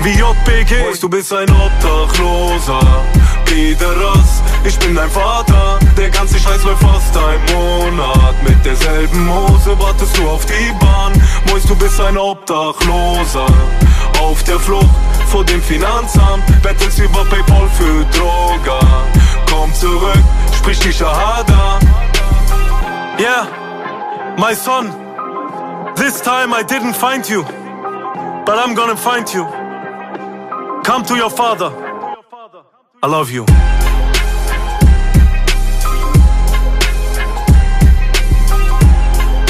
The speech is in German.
wie JBG. Boys, du bist ein Obdachloser, Pederast, ich bin dein Vater. Der ganze Scheiß läuft fast ein Monat. Mit derselben Hose wartest du auf die Bahn. Boys, du bist ein Obdachloser, auf der Flucht vor dem Finanzamt. Bettelst über Paypal für Droga. Komm zurück, sprich die Shahada. Yeah, my son, this time I didn't find you, but I'm gonna find you. Come to your father, I love you.